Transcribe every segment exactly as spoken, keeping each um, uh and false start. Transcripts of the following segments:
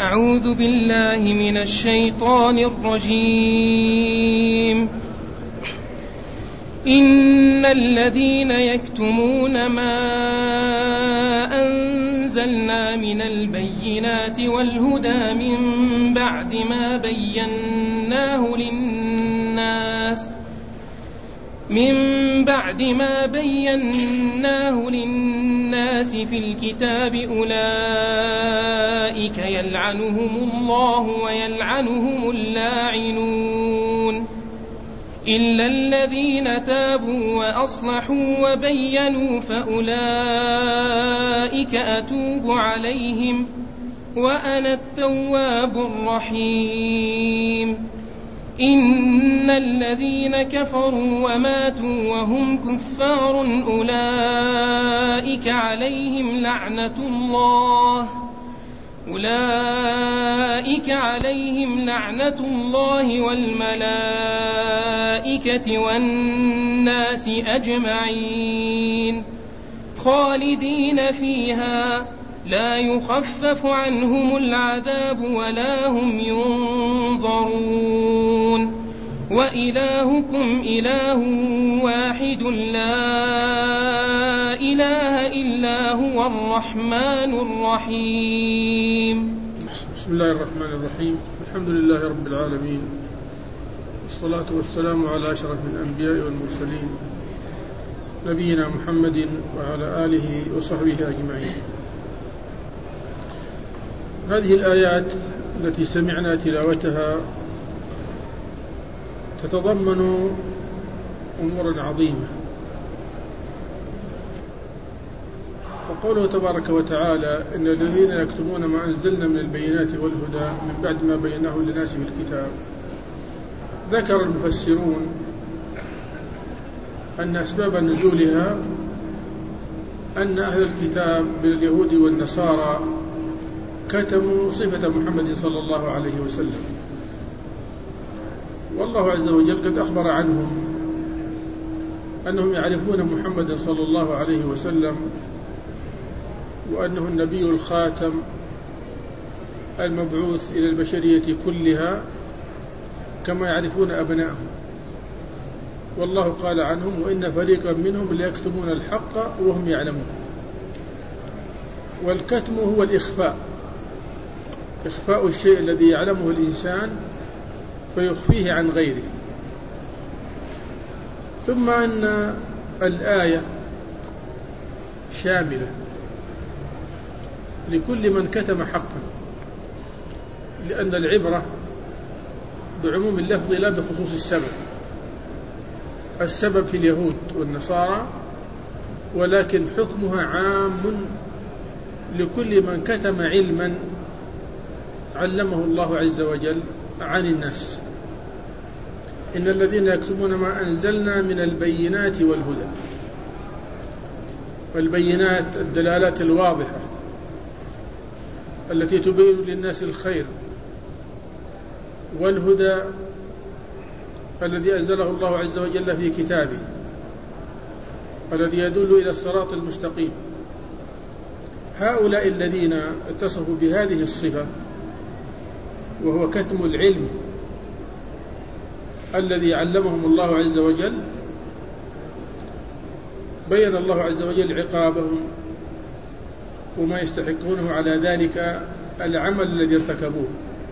أعوذ بالله من الشيطان الرجيم. إن الذين يكتمون ما أنزلنا من البينات والهدى من بعد ما بيناه للناس من بعد ما بيناه للناس في الكتاب أولئك يلعنهم الله ويلعنهم اللاعنون إلا الذين تابوا وأصلحوا وبينوا فأولئك أتوب عليهم وأنا التواب الرحيم. إن الذين كفروا وماتوا وهم كفار أولئك عليهم لعنة الله أولئك عليهم لعنة الله والملائكة والناس أجمعين خالدين فيها لا يخفف عنهم العذاب ولا هم ينظرون وإلهكم إله واحد لا إله إلا هو الرحمن الرحيم. بسم الله الرحمن الرحيم. الحمد لله رب العالمين، والصلاة والسلام على أشرف الأنبياء والمرسلين نبينا محمد وعلى آله وصحبه أجمعين. هذه الآيات التي سمعنا تلاوتها تتضمن أمورا عظيمة. وقوله تبارك وتعالى إن الذين يكتمون ما أنزلنا من البينات والهدى من بعد ما بيناه للناس في الكتاب، ذكر المفسرون أن أسباب نزولها أن أهل الكتاب من اليهود والنصارى كتموا صفة محمد صلى الله عليه وسلم، والله عز وجل قد أخبر عنهم أنهم يعرفون محمد صلى الله عليه وسلم وأنه النبي الخاتم المبعوث إلى البشرية كلها كما يعرفون أبنائهم. والله قال عنهم وإن فريقا منهم ليكتمون الحق وهم يعلمون. والكتم هو الإخفاء، إخفاء الشيء الذي يعلمه الإنسان فيخفيه عن غيره. ثم أن الآية شاملة لكل من كتم حقا، لأن العبرة بعموم اللفظ لا بخصوص السبب. السبب في اليهود والنصارى، ولكن حكمها عام لكل من كتم علما علمه الله عز وجل عن الناس. إن الذين يكتمون ما أنزلنا من البينات والهدى. والبينات الدلالات الواضحة التي تبين للناس الخير، والهدى الذي أنزله الله عز وجل في كتابه الذي يدل إلى الصراط المستقيم. هؤلاء الذين اتصفوا بهذه الصفة وهو كتم العلم الذي علمهم الله عز وجل، بين الله عز وجل عقابهم وما يستحقونه على ذلك العمل الذي ارتكبوه.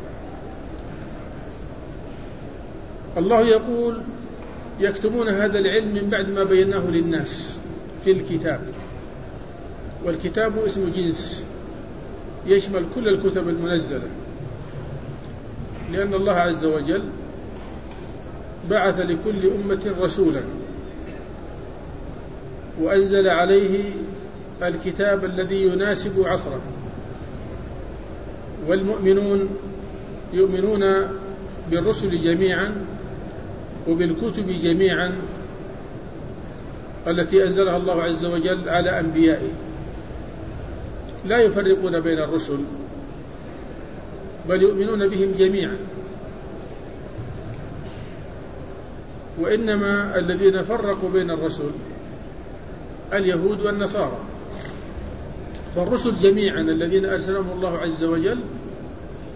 الله يقول يكتمون هذا العلم من بعد ما بيناه للناس في الكتاب. والكتاب اسم جنس يشمل كل الكتب المنزلة، لأن الله عز وجل بعث لكل أمة رسولا وأنزل عليه الكتاب الذي يناسب عصره. والمؤمنون يؤمنون بالرسل جميعا وبالكتب جميعا التي أنزلها الله عز وجل على أنبيائه، لا يفرقون بين الرسل بل يؤمنون بهم جميعا. وإنما الذين فرقوا بين الرسل اليهود والنصارى. فالرسل جميعا الذين أرسلهم الله عز وجل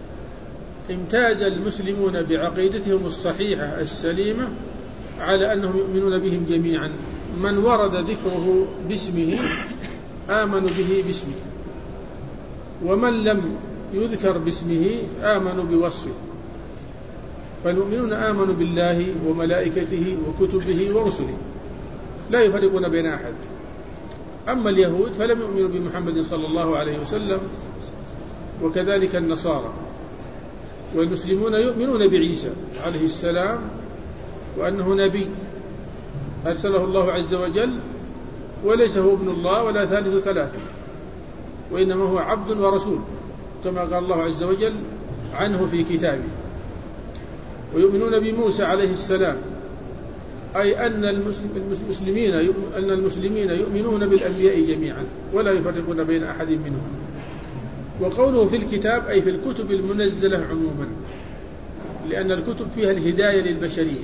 امتاز المسلمون بعقيدتهم الصحيحة السليمة على أنهم يؤمنون بهم جميعا. من ورد ذكره باسمه آمنوا به باسمه، ومن لم يذكر باسمه آمنوا بوصفه. فالمؤمنون آمنوا بالله وملائكته وكتبه ورسله لا يفرقون بين أحد. أما اليهود فلم يؤمنوا بمحمد صلى الله عليه وسلم، وكذلك النصارى. والمسلمون يؤمنون بعيسى عليه السلام وأنه نبي أرسله الله عز وجل، وليس هو ابن الله ولا ثالث ثلاثة، وإنما هو عبد ورسول كما قال الله عز وجل عنه في كتابه. ويؤمنون بموسى عليه السلام، أي أن المسلمين أن المسلمين يؤمنون بالأنبياء جميعا ولا يفرقون بين أحد منهم. وقوله في الكتاب أي في الكتب المنزلة عموما، لأن الكتب فيها الهداية للبشرية.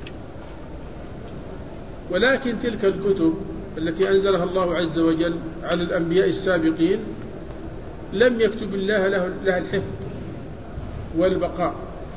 ولكن تلك الكتب التي أنزلها الله عز وجل على الأنبياء السابقين لم يكتب الله لها الحفظ والبقاء،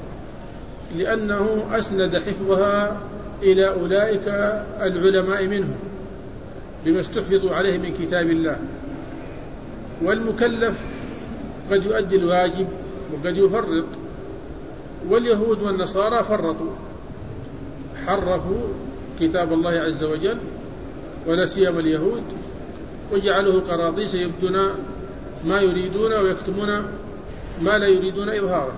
لأنه أسند حفظها إلى أولئك العلماء منهم بما استحفظوا عليه من كتاب الله. والمكلف قد يؤدي الواجب وقد يفرط، واليهود والنصارى فرطوا، حرفوا كتاب الله عز وجل ولا سيما اليهود، وجعلوه قراطيس يبدون ما يريدون ويكتمون ما لا يريدون إظهاره.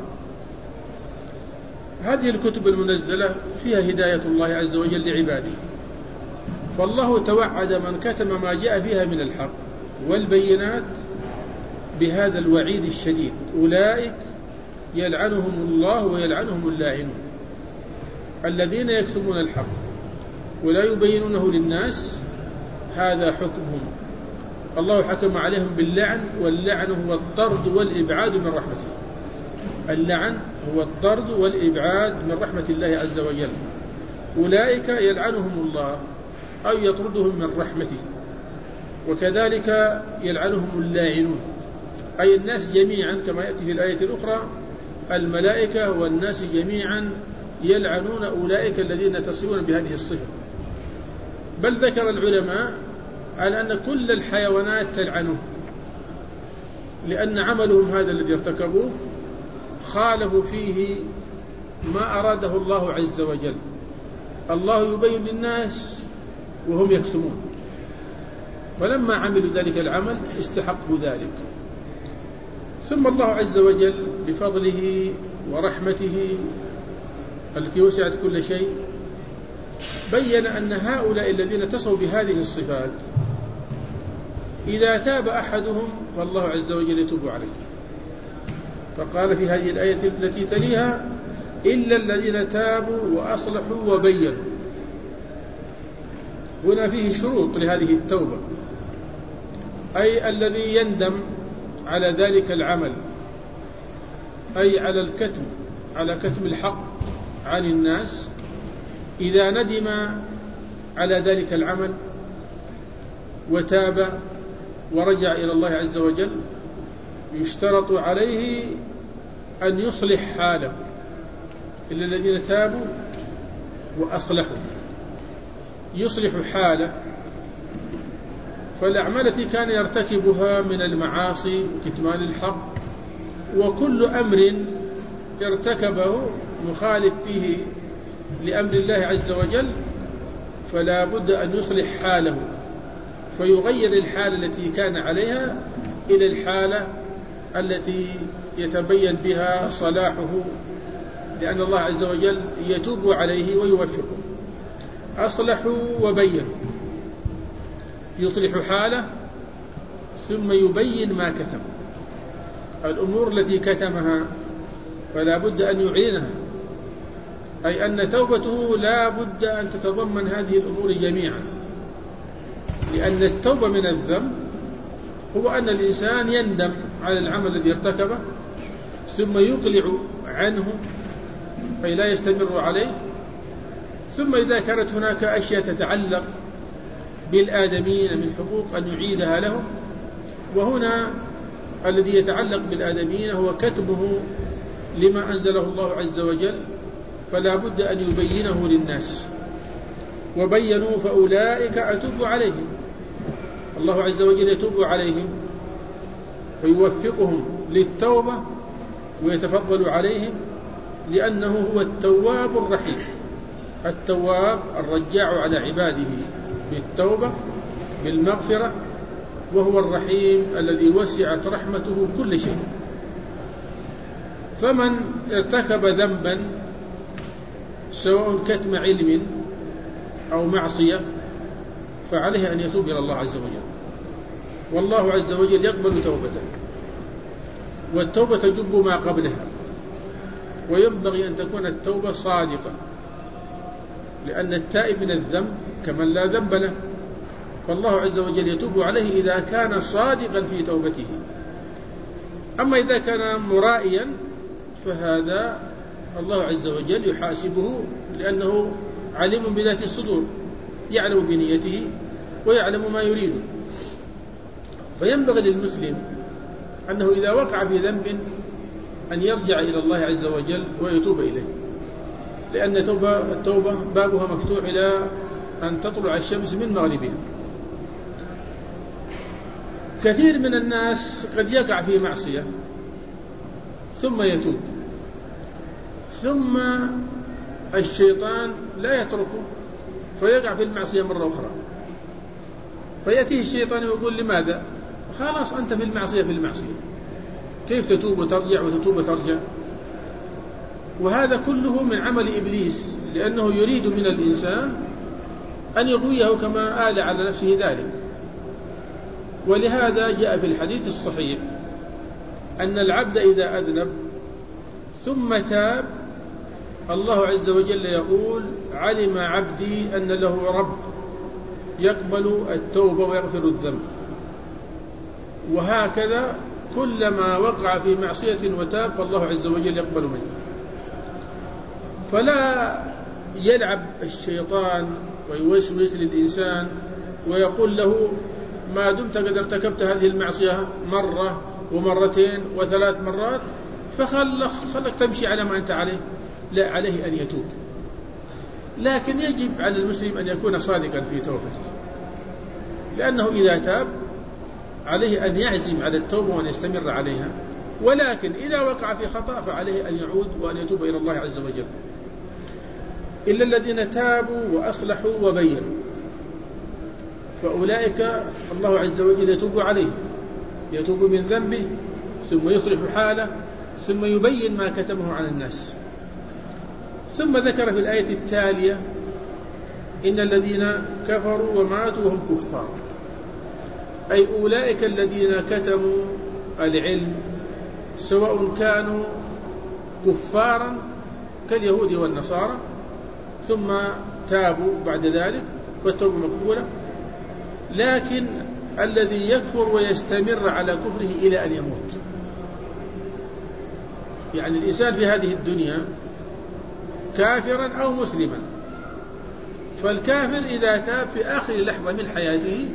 هذه الكتب المنزلة فيها هداية الله عز وجل لعباده، فالله توعد من كتم ما جاء فيها من الحق والبينات بهذا الوعيد الشديد: أولئك يلعنهم الله ويلعنهم اللاعنون. الذين يكتمون الحق ولا يبينونه للناس هذا حكمهم، الله حكم عليهم باللعن، واللعن هو الطرد والإبعاد من رحمته. اللعن هو الطرد والإبعاد من رحمة الله عز وجل. أولئك يلعنهم الله أو يطردهم من رحمته، وكذلك يلعنهم اللاعنون أي الناس جميعا، كما يأتي في الآية الأخرى: الملائكة والناس جميعا يلعنون أولئك الذين يتصفون بهذه الصفة. بل ذكر العلماء على أن كل الحيوانات تلعنه، لأن عملهم هذا الذي ارتكبوه خالفوا فيه ما أراده الله عز وجل. الله يبين للناس وهم يكتمون، فلما عملوا ذلك العمل استحقوا ذلك. ثم الله عز وجل بفضله ورحمته التي وسعت كل شيء بين أن هؤلاء الذين اتصفوا بهذه الصفات إذا تاب أحدهم فالله عز وجل يتوب عليه. فقال في هذه الآية التي تليها: إلا الذين تابوا وأصلحوا وبينوا. هنا فيه شروط لهذه التوبة، أي الذي يندم على ذلك العمل، أي على الكتم على كتم الحق عن الناس، إذا ندم على ذلك العمل وتاب ورجع إلى الله عز وجل يشترط عليه أن يصلح حاله. إلا الذين تابوا وأصلحوا، يصلح حاله. فالأعمال التي كان يرتكبها من المعاصي وكتمان الحق وكل أمر ارتكبه مخالف فيه لأمر الله عز وجل فلا بد أن يصلح حاله، فيغير الحالة التي كان عليها إلى الحالة التي يتبين بها صلاحه، لأن الله عز وجل يتوب عليه ويوفقه. أصلحوا وبينوا، يصلح حاله ثم يبين ما كتم. الأمور التي كتمها فلا بد أن يعلنها، أي أن توبته لا بد أن تتضمن هذه الأمور جميعا، لأن التوبة من الذنب هو أن الإنسان يندم على العمل الذي ارتكبه ثم يقلع عنه كي لا يستمر عليه، ثم إذا كانت هناك أشياء تتعلق بالآدمين من حقوق أن يعيدها لهم. وهنا الذي يتعلق بالآدمين هو كتبه لما أنزله الله عز وجل فلا بد أن يبينه للناس، وبينوا فأولئك أتوب عليهم. الله عز وجل يتوب عليهم فيوفقهم للتوبة ويتفضل عليهم، لأنه هو التواب الرحيم، التواب الرجاع على عباده بالتوبة بالمغفرة، وهو الرحيم الذي وسعت رحمته كل شيء. فمن ارتكب ذنبا سواء كتم علم أو معصية فعليه أن يتوب إلى الله عز وجل، والله عز وجل يقبل توبته، والتوبة تجب ما قبلها، وينبغي أن تكون التوبة صادقة، لأن التائب من الذنب كمن لا ذنب له، فالله عز وجل يتوب عليه إذا كان صادقا في توبته. أما إذا كان مرائيا فهذا الله عز وجل يحاسبه، لأنه عليم بذات الصدور، يعلم بنيته ويعلم ما يريد. فينبغي للمسلم أنه إذا وقع في ذنب أن يرجع إلى الله عز وجل ويتوب إليه، لأن التوبة بابها مفتوح إلى أن تطلع الشمس من مغربها. كثير من الناس قد يقع في معصية ثم يتوب، ثم الشيطان لا يتركه فيقع في المعصية مرة أخرى، فيأتيه الشيطان ويقول لماذا؟ خلاص أنت في المعصية في المعصية، كيف تتوب وترجع وتتوب وترجع؟ وهذا كله من عمل إبليس، لأنه يريد من الإنسان أن يغويه كما آل على نفسه ذلك. ولهذا جاء في الحديث الصحيح أن العبد إذا أذنب ثم تاب الله عز وجل يقول علم عبدي أن له رب يقبل التوبة ويغفر الذنب. وهكذا كلما وقع في معصية وتاب فالله عز وجل يقبل منه. فلا يلعب الشيطان ويوسوس للإنسان ويقول له ما دمت قد ارتكبت هذه المعصية مرة ومرتين وثلاث مرات فخلق خلق تمشي على ما أنت عليه. لا، عليه أن يتوب، لكن يجب على المسلم أن يكون صادقا في توبته، لأنه إذا تاب عليه أن يعزم على التوبة وأن يستمر عليها، ولكن إذا وقع في خطأ فعليه أن يعود وأن يتوب إلى الله عز وجل. إلا الذين تابوا وأصلحوا وبينوا فأولئك الله عز وجل يتوب عليه، يتوب من ذنبه ثم يصلح حاله ثم يبين ما كتمه عن الناس. ثم ذكر في الآية التالية إن الذين كفروا وماتوا وهم كفار، أي أولئك الذين كتموا العلم سواء كانوا كفارا كاليهود والنصارى ثم تابوا بعد ذلك فالتوبة مقبولة، لكن الذي يكفر ويستمر على كفره إلى أن يموت. يعني الإنسان في هذه الدنيا كافرا أو مسلما، فالكافر إذا تاب في آخر لحظة من حياته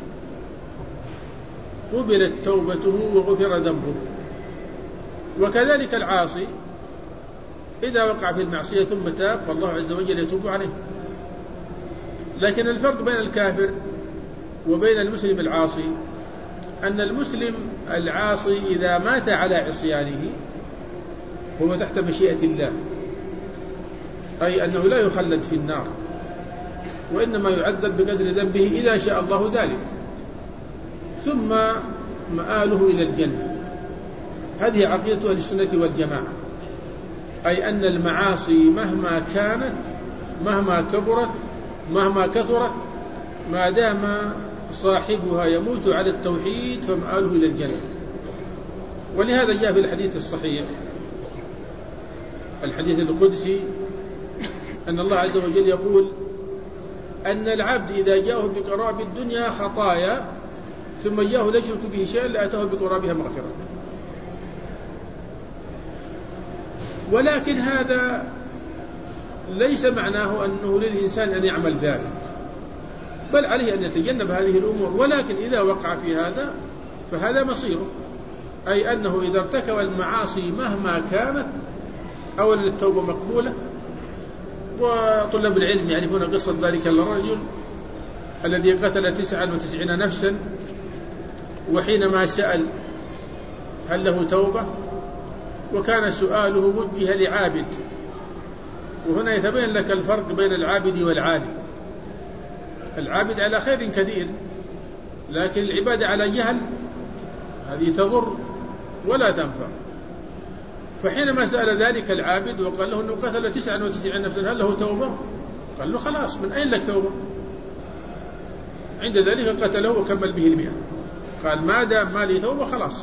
قبلت توبته وغفر ذنبه، وكذلك العاصي إذا وقع في المعصية ثم تاب فالله عز وجل يتوب عليه. لكن الفرق بين الكافر وبين المسلم العاصي أن المسلم العاصي إذا مات على عصيانه هو تحت مشيئة الله، أي أنه لا يخلد في النار، وإنما يعذب بقدر ذنبه إذا شاء الله ذلك، ثم مآله إلى الجنة. هذه عقيدة أهل السنة والجماعة، أي أن المعاصي مهما كانت مهما كبرت مهما كثرت ما دام صاحبها يموت على التوحيد فمآله إلى الجنة. ولهذا جاء في الحديث الصحيح الحديث القدسي أن الله عز وجل يقول أن العبد إذا جاءه بقراب الدنيا خطايا ثم جاءه لا يشرك به شيئا لأتاه بقرابها مغفرة. ولكن هذا ليس معناه أنه للإنسان أن يعمل ذلك، بل عليه أن يتجنب هذه الأمور، ولكن إذا وقع في هذا فهذا مصيره، أي أنه إذا ارتكب المعاصي مهما كانت أولا التوبة مقبولة. وطلاب العلم يعرفون قصة ذلك الرجل الذي قتل تسعا وتسعين نفسا، وحينما سأل هل له توبة، وكان سؤاله وجه لعابد. وهنا يتبين لك الفرق بين العابد والعالم. العابد على خير كثير، لكن العبادة على جهل هذه تضر ولا تنفع. فحينما سأل ذلك العابد وقال له أنه قتل تسعا وتسعين نفسا هل له توبة؟ قال له خلاص، من أين لك توبة؟ عند ذلك قتله وكمل به المئة. قال ما دام ما لي توبة خلاص.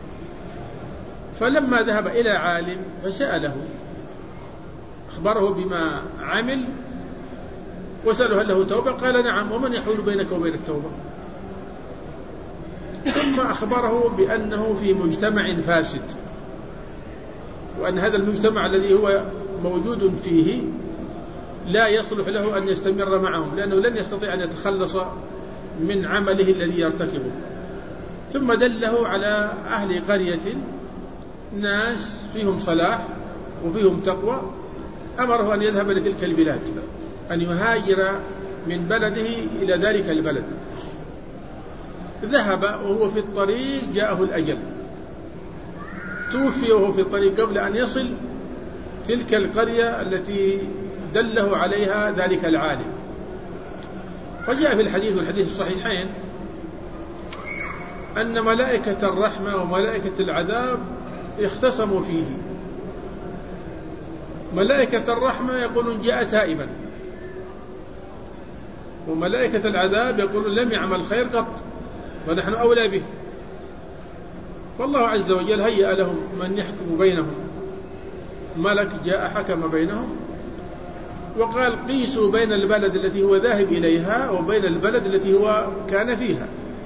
فلما ذهب إلى عالم فسأله أخبره بما عمل وسأله هل له توبة؟ قال نعم، ومن يحول بينك وبين التوبة؟ ثم أخبره بأنه في مجتمع فاسد، وأن هذا المجتمع الذي هو موجود فيه لا يصلح له أن يستمر معهم، لأنه لن يستطيع أن يتخلص من عمله الذي يرتكبه. ثم دله على أهل قرية ناس فيهم صلاح وفيهم تقوى، أمره أن يذهب لتلك البلاد، أن يهاجر من بلده إلى ذلك البلد. ذهب وهو في الطريق جاءه الأجل، توفي وهو في الطريق قبل أن يصل تلك القرية التي دله عليها ذلك العالم. وجاء في الحديث والحديث الصحيحين أن ملائكة الرحمة وملائكة العذاب اختصموا فيه. ملائكة الرحمة يقولون جاء تائبا، وملائكة العذاب يقولون لم يعمل خير قط ونحن أولى به. فالله عز وجل هيأ لهم من يحكم بينهم، ملك جاء حكم بينهم وقال قيسوا بين البلد التي هو ذاهب إليها وبين البلد التي هو كان فيها،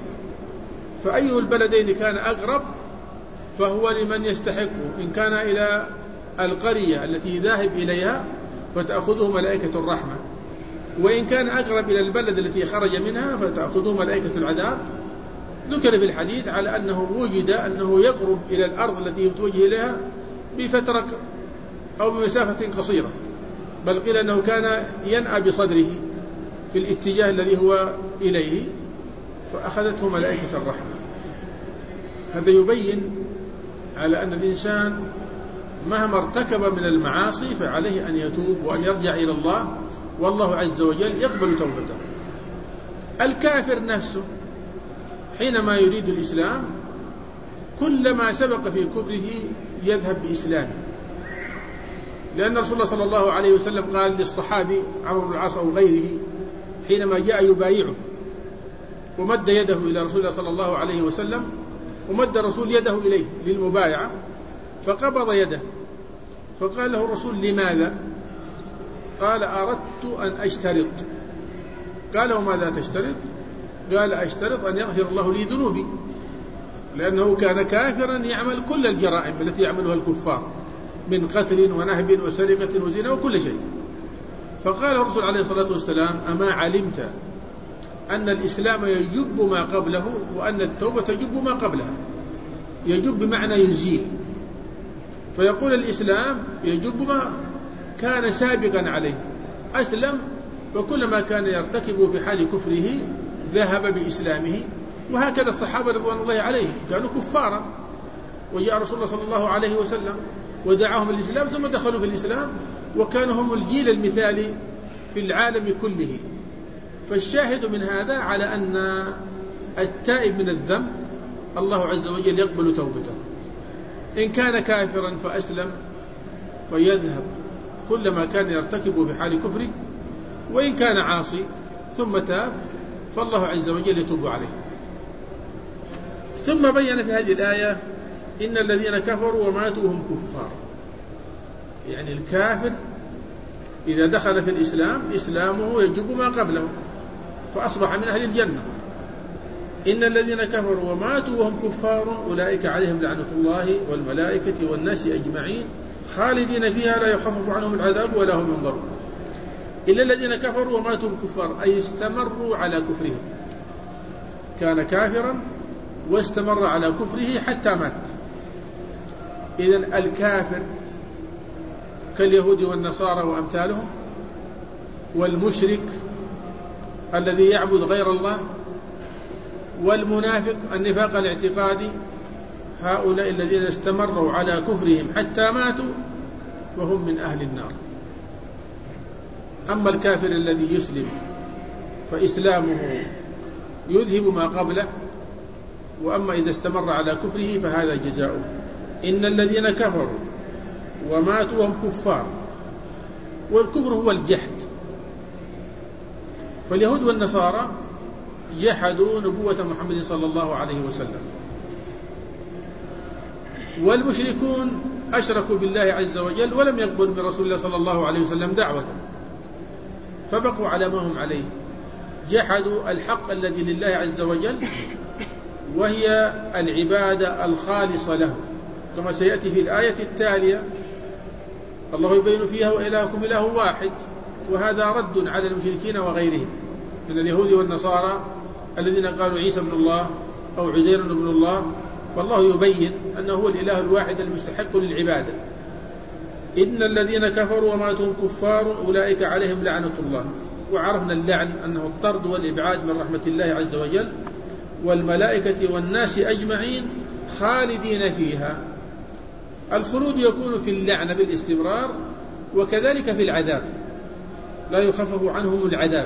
فأي البلدين كان أقرب فهو لمن يستحقه. إن كان إلى القرية التي ذاهب إليها فتأخذه ملائكة الرحمة، وإن كان أقرب إلى البلد التي خرج منها فتأخذه ملائكة العذاب. ذكر في الحديث على أنه وجد أنه يقرب إلى الأرض التي يتوجه إليها بفترة أو بمسافة قصيرة، بل قيل أنه كان ينأى بصدره في الاتجاه الذي هو إليه، فأخذته ملائكة الرحمة. هذا يبين على أن الإنسان مهما ارتكب من المعاصي فعليه أن يتوب وأن يرجع إلى الله، والله عز وجل يقبل توبته. الكافر نفسه حينما يريد الإسلام كلما سبق في كبره يذهب بإسلامه، لأن رسول الله صلى الله عليه وسلم قال للصحابي عمرو بن العاص أو غيره حينما جاء يبايعه ومد يده إلى رسول الله صلى الله عليه وسلم، ومد الرسول يده إليه للمبايعة فقبض يده، فقال له الرسول لماذا؟ قال أردت أن أشترط. قال وماذا تشترط؟ قال أشترط أن يغفر الله لي ذنوبي، لأنه كان كافرا يعمل كل الجرائم التي يعملها الكفار من قتل ونهب وسرقة وزنا وكل شيء. فقال الرسول عليه الصلاة والسلام أما علمت أن الإسلام يجب ما قبله وأن التوبة تجب ما قبلها؟ يجب بمعنى يزيل، فيقول الإسلام يجب ما كان سابقا عليه، أسلم وكل ما كان يرتكب في حال كفره ذهب بإسلامه. وهكذا الصحابة رضوان الله عليهم كانوا كفارا، وجاء رسول الله صلى الله عليه وسلم ودعاهم الإسلام ثم دخلوا في الإسلام، وكانوا هم الجيل المثالي في العالم كله. فالشاهد من هذا على أن التائب من الذنب الله عز وجل يقبل توبته. إن كان كافرا فأسلم فيذهب كل ما كان يرتكب في حال كفره، وإن كان عاصي ثم تاب فالله عز وجل يتوب عليه. ثم بين في هذه الآية إن الذين كفروا وماتوا هم كفار، يعني الكافر إذا دخل في الإسلام إسلامه يجب ما قبله فأصبح من أهل الجنة. إن الذين كفروا وماتوا وهم كفار أولئك عليهم لعنة الله والملائكة والناس أجمعين خالدين فيها لا يخفف عنهم العذاب ولا هم ينظرون. إلا الذين كفروا وماتوا هم كفار أي استمروا على كفرهم، كان كافرا واستمر على كفره حتى مات إذن الكافر كاليهود والنصارى وأمثالهم، والمشرك الذي يعبد غير الله، والمنافق النفاق الاعتقادي، هؤلاء الذين استمروا على كفرهم حتى ماتوا وهم من أهل النار. أما الكافر الذي يسلم فإسلامه يذهب ما قبله، وأما إذا استمر على كفره فهذا جزاؤه. إن الذين كفروا وماتوا وهم كفار، والكفر هو الجحد. فاليهود والنصارى جحدوا نبوة محمد صلى الله عليه وسلم، والمشركون أشركوا بالله عز وجل ولم يقبلوا من رسول الله صلى الله عليه وسلم دعوة، فبقوا على ما هم عليه، جحدوا الحق الذي لله عز وجل، وهي العبادة الخالصة له، كما سيأتي في الآية التالية الله يبين فيها وإلهكم إله واحد. وهذا رد على المشركين وغيرهم من اليهود والنصارى الذين قالوا عيسى ابن الله أو عزير ابن الله، فالله يبين أنه هو الإله الواحد المستحق للعبادة. إن الذين كفروا وماتوا كفار أولئك عليهم لعنة الله. وعرفنا اللعن أنه الطرد والإبعاد من رحمة الله عز وجل، والملائكة والناس أجمعين خالدين فيها. الخلود يكون في اللعنة بالاستمرار، وكذلك في العذاب لا يخفف عنهم العذاب.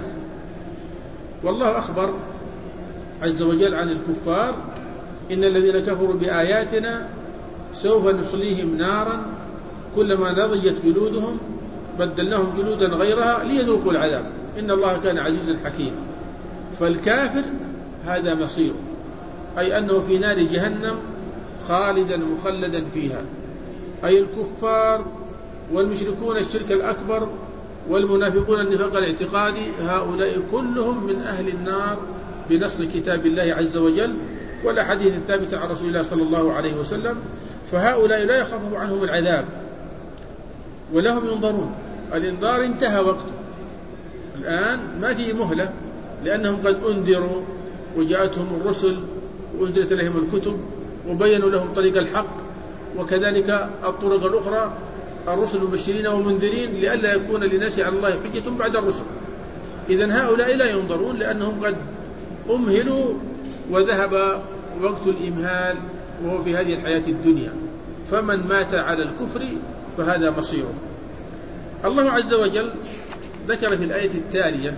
والله أخبر عز وجل عن الكفار: إن الذين كفروا بآياتنا سوف نصليهم نارا كلما نضجت جلودهم بدلناهم جلودا غيرها ليذوقوا العذاب إن الله كان عزيزا حكيما. فالكافر هذا مصيره، أي أنه في نار جهنم خالدا مخلدا فيها. أي الكفار والمشركون الشرك الأكبر والمنافقون النفاق الاعتقادي، هؤلاء كلهم من أهل النار بنص كتاب الله عز وجل والأحاديث الثابتة عن رسول الله صلى الله عليه وسلم. فهؤلاء لا يخفف عنهم العذاب ولهم ينظرون. الإنذار انتهى وقته، الآن ما فيه مهلة، لأنهم قد أنذروا وجاءتهم الرسل وأنزلت لهم الكتب وبينوا لهم طريق الحق، وكذلك الطرق الأخرى الرسل مبشرين ومنذرين لئلا يكون للناس على الله حجة بعد الرسل. إذن هؤلاء لا ينظرون لأنهم قد أمهلوا وذهب وقت الإمهال وهو في هذه الحياة الدنيا. فمن مات على الكفر فهذا مصيره. الله عز وجل ذكر في الآية التالية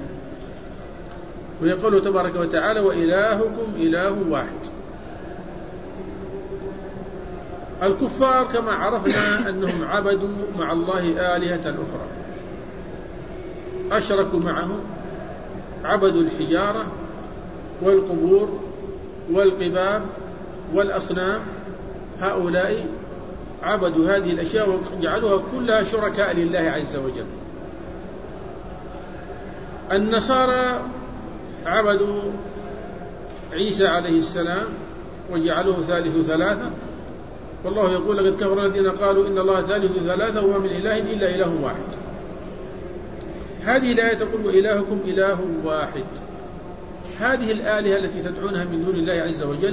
ويقول تبارك وتعالى: وإلهكم إله واحد. الكفار كما عرفنا أنهم عبدوا مع الله آلهة أخرى، أشركوا معه، عبدوا الحجارة والقبور والقباب والأصنام. هؤلاء عبدوا هذه الأشياء وجعلوها كلها شركاء لله عز وجل. النصارى عبدوا عيسى عليه السلام وجعلوه ثالث ثلاثة، والله يقول: لقد كفر الذين قالوا إن الله ثالث ثلاثة وما من إله إلا إله واحد. هذه الآية تقول: وإلهكم إله واحد. هذه الآلهة التي تدعونها من دون الله عز وجل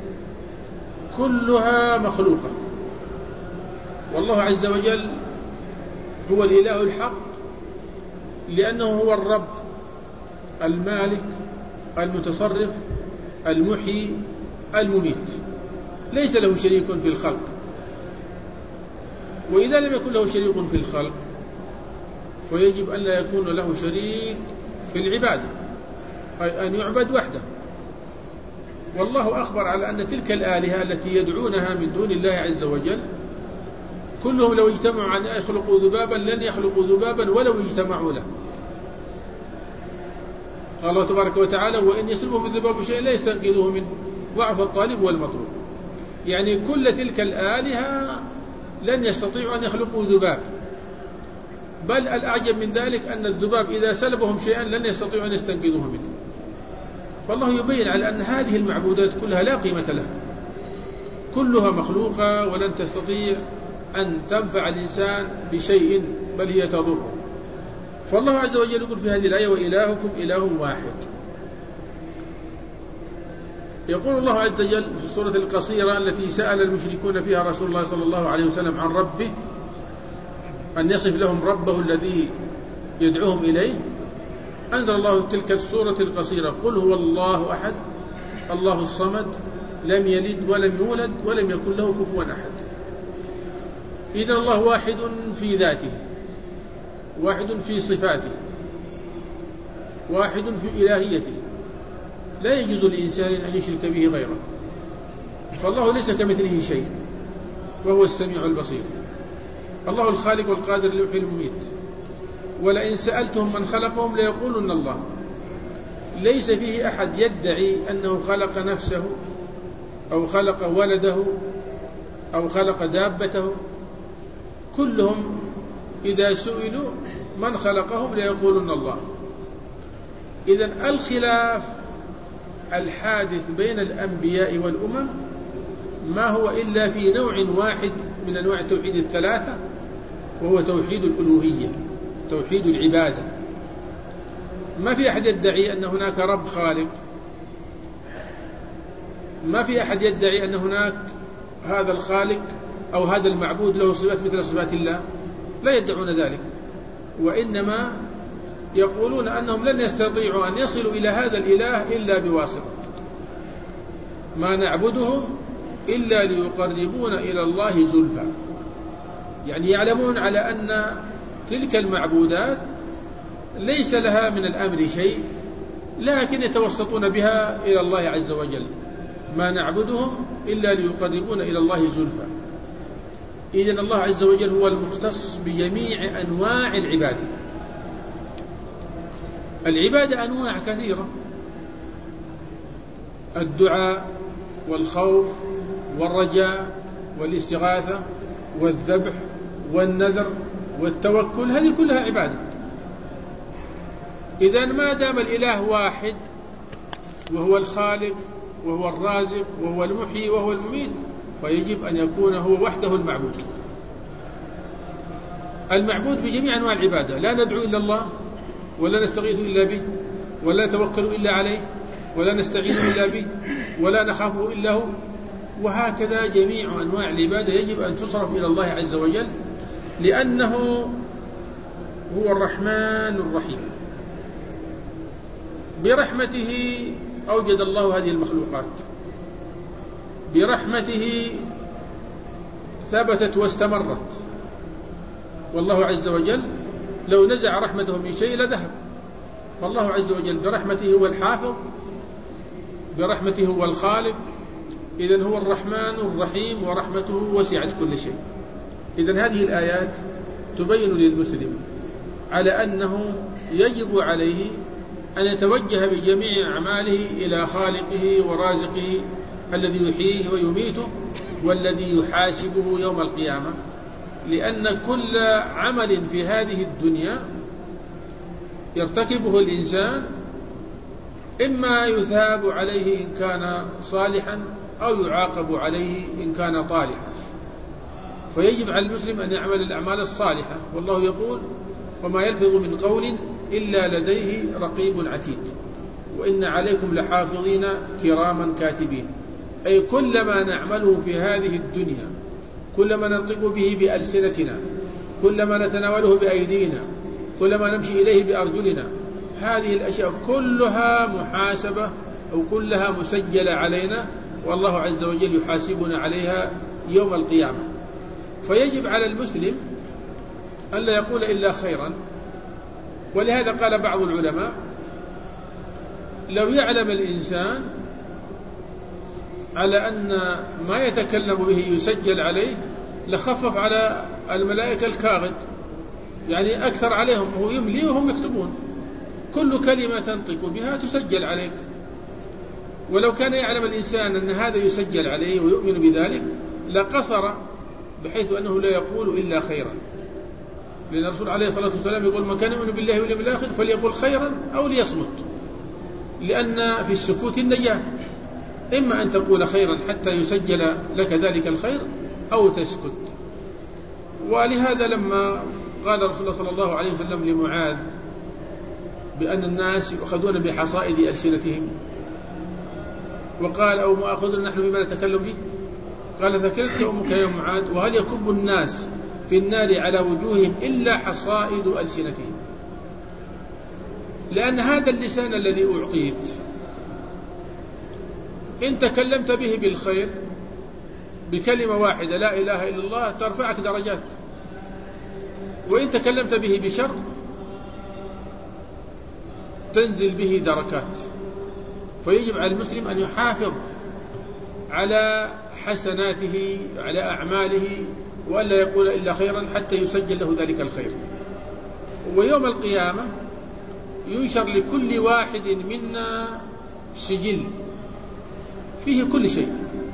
كلها مخلوقة، والله عز وجل هو الإله الحق، لأنه هو الرب المالك المتصرف المحيي المميت، ليس له شريك في الخلق. وإذا لم يكن له شريك في الخلق فيجب أن لا يكون له شريك في العبادة، أي أن يعبد وحده. والله أخبر على أن تلك الآلهة التي يدعونها من دون الله عز وجل كلهم لو اجتمعوا أن يخلقوا ذبابا لن يخلقوا ذبابا ولو اجتمعوا له. قال الله تبارك وتعالى: وإن يسلبهم الذباب شيئا لا يستنقذوه منه ضعف الطالب والمطلوب. يعني كل تلك الآلهة لن يستطيعوا أن يخلقوا ذباب، بل الأعجب من ذلك أن الذباب إذا سلبهم شيئا لن يستطيعوا أن يستنقذوه منه. فالله يبين على أن هذه المعبودات كلها لا قيمة لها، كلها مخلوقة ولن تستطيع أن تنفع الإنسان بشيء بل هي تضره. فالله عز وجل يقول في هذه الآية: وإلهكم إله واحد. يقول الله عز وجل في السورة القصيرة التي سأل المشركون فيها رسول الله صلى الله عليه وسلم عن ربه أن يصف لهم ربه الذي يدعوهم إليه، أنزل الله تلك السورة القصيرة: قل هو الله أحد الله الصمد لم يلد ولم يولد ولم يكن له كفوا أحد. إذن الله واحد في ذاته، واحد في صفاته، واحد في إلهيته، لا يجوز لإنسان أن يشرك به غيره، فالله ليس كمثله شيء وهو السميع البصير. الله الخالق والقادر ليحيي المميت، ولئن سألتهم من خلقهم ليقولن الله. ليس فيه أحد يدعي أنه خلق نفسه أو خلق ولده أو خلق دابته، كلهم إذا سئلوا من خلقهم ليقولن الله. إذن الخلاف الحادث بين الأنبياء والأمم ما هو إلا في نوع واحد من أنواع التوحيد الثلاثة، وهو توحيد الألوهية، توحيد العبادة. ما في أحد يدعي أن هناك رب خالق، ما في أحد يدعي أن هناك هذا الخالق أو هذا المعبود له صفات مثل صفات الله، لا يدعون ذلك، وإنما يقولون أنهم لن يستطيعوا أن يصلوا إلى هذا الإله إلا بواسطة، ما نعبدهم إلا ليقربونا إلى الله زلفى. يعني يعلمون على أن تلك المعبودات ليس لها من الأمر شيء، لكن يتوسطون بها إلى الله عز وجل، ما نعبدهم إلا ليقربونا إلى الله زلفى. إذن الله عز وجل هو المختص بجميع أنواع العبادة. العبادة أنواع كثيرة: الدعاء والخوف والرجاء والاستغاثة والذبح والنذر والتوكل، هذه كلها عبادة. إذن ما دام الإله واحد وهو الخالق وهو الرازق وهو المحيي وهو المميت، فيجب أن يكون هو وحده المعبود، المعبود بجميع أنواع العبادة. لا ندعو إلا الله، ولا نستغيث إلا به، ولا نتوكل إلا عليه، ولا نستعين إلا به، ولا نخافه إلا هو. وهكذا جميع أنواع العبادة يجب أن تصرف إلى الله عز وجل، لأنه هو الرحمن الرحيم. برحمته أوجد الله هذه المخلوقات، برحمته ثبتت واستمرت، والله عز وجل لو نزع رحمته من شيء لذهب. فالله عز وجل برحمته هو الحافظ، برحمته هو الخالق. إذن هو الرحمن الرحيم، ورحمته وسعت كل شيء. إذن هذه الآيات تبين للمسلم على أنه يجب عليه أن يتوجه بجميع أعماله إلى خالقه ورازقه الذي يحييه ويميته والذي يحاسبه يوم القيامة، لأن كل عمل في هذه الدنيا يرتكبه الإنسان إما يثاب عليه إن كان صالحا أو يعاقب عليه إن كان طالحا. فيجب على المسلم أن يعمل الأعمال الصالحة، والله يقول: وما يلفظ من قول إلا لديه رقيب عتيد وإن عليكم لحافظين كراما كاتبين. أي كل ما نعمله في هذه الدنيا، كل ما ننطق به بألسنتنا، كل ما نتناوله بأيدينا، كل ما نمشي إليه بأرجلنا، هذه الأشياء كلها محاسبة أو كلها مسجلة علينا، والله عز وجل يحاسبنا عليها يوم القيامة. فيجب على المسلم أن لا يقول إلا خيرا. ولهذا قال بعض العلماء: لو يعلم الإنسان على أن ما يتكلم به يسجل عليه لخفف على الملائكة الكاغد، يعني أكثر عليهم، هو يملي وهم يكتبون، كل كلمة تنطق بها تسجل عليك. ولو كان يعلم الإنسان أن هذا يسجل عليه ويؤمن بذلك لقصر بحيث أنه لا يقول إلا خيرا، لأن الرسول عليه الصلاة والسلام يقول: من كان يؤمن بالله واليوم الآخر فليقول خيرا أو ليصمت، لأن في السكوت النجاة، إما أن تقول خيرا حتى يسجل لك ذلك الخير أو تسكت. ولهذا لما قال رسول الله صلى الله عليه وسلم لمعاذ بأن الناس يأخذون بحصائد ألسنتهم، وقال أو مؤاخذنا نحن بما نتكلم به؟ قال ثكلت أمك يا معاذ وهل يكب الناس في النار على وجوههم إلا حصائد ألسنتهم. لأن هذا اللسان الذي أعطيت إن تكلمت به بالخير بكلمة واحدة لا إله إلا الله ترفعك درجات، وإن تكلمت به بشر تنزل به دركات. فيجب على المسلم أن يحافظ على حسناته على أعماله وألا يقول إلا خيرا حتى يسجل له ذلك الخير. ويوم القيامة ينشر لكل واحد منا سجل فيه كل شيء.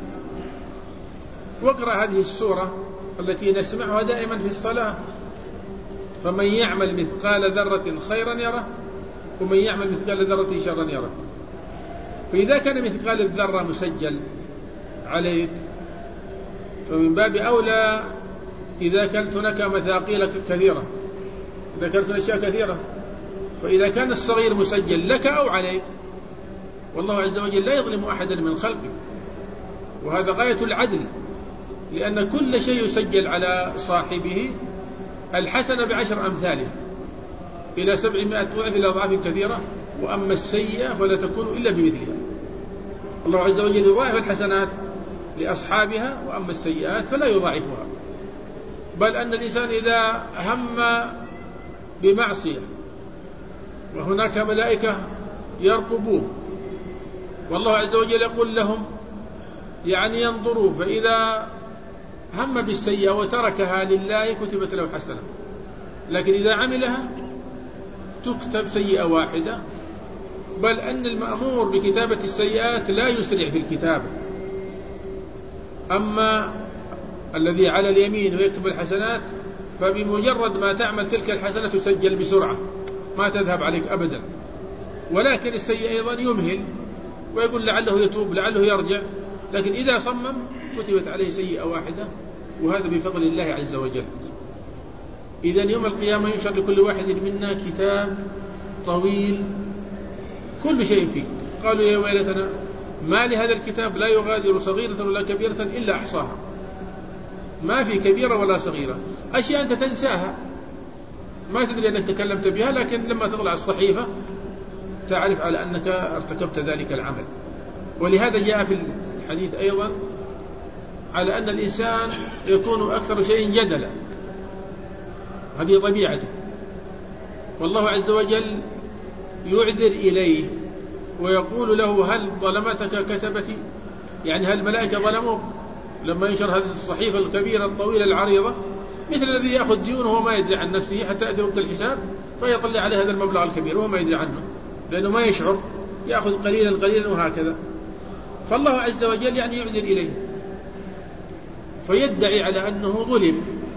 واقرأ هذه السورة التي نسمعها دائما في الصلاة: فمن يعمل مثقال ذرة خيرا يره ومن يعمل مثقال ذرة شرا يره. فإذا كان مثقال الذرة مسجل عليك فمن باب أولى إذا كانت هناك مثاقيل كثيرة، إذا كانت أشياء كثيرة. فإذا كان الصغير مسجل لك أو عليك، والله عز وجل لا يظلم أحدا من خلقه، وهذا غاية العدل، لأن كل شيء يسجل على صاحبه. الحسنة بعشر أمثاله إلى سبعمائة ضعف إلى أضعاف كثيرة، وأما السيئة فلا تكون إلا بمثلها. الله عز وجل يضاعف الحسنات لأصحابها، وأما السيئات فلا يضاعفها. بل أن الإنسان إذا هم بمعصية وهناك ملائكة يرقبوه والله عز وجل يقول لهم يعني ينظروا، فإذا هم بالسيئة وتركها لله كتبت له حسنة، لكن إذا عملها تكتب سيئة واحدة. بل أن المأمور بكتابة السيئات لا يسرع في الكتابة، أما الذي على اليمين ويكتب الحسنات فبمجرد ما تعمل تلك الحسنة تسجل بسرعة ما تذهب عليك أبدا. ولكن السيء أيضا يمهل ويقول لعله يتوب لعله يرجع، لكن إذا صمم كتبت عليه سيئة واحدة، وهذا بفضل الله عز وجل. إذن يوم القيامة ينشر لكل واحد منا كتاب طويل كل شيء فيه. قالوا يا ويلتنا ما لهذا الكتاب لا يغادر صغيرة ولا كبيرة إلا أحصاها. ما في كبيرة ولا صغيرة، أشياء أنت تنساها ما تدري أنك تكلمت بها، لكن لما تطلع الصحيفة تعرف على أنك ارتكبت ذلك العمل. ولهذا جاء في الحديث أيضا على أن الإنسان يكون أكثر شيء جدلا، هذه طبيعته، والله عز وجل يعذر إليه ويقول له هل ظلمتك كتبتي، يعني هل الملائكة ظلموك؟ لما ينشر هذه الصحيفة الكبيرة الطويلة العريضة، مثل الذي يأخذ ديون وهو ما يدري عن نفسه حتى يأتي وقت الحساب فيطلع عليه هذا المبلغ الكبير وهو ما يدري عنه، لأنه ما يشعر، يأخذ قليلا قليلا وهكذا. فالله عز وجل يعني يعذر إليه فيدعي على أنه ظلم.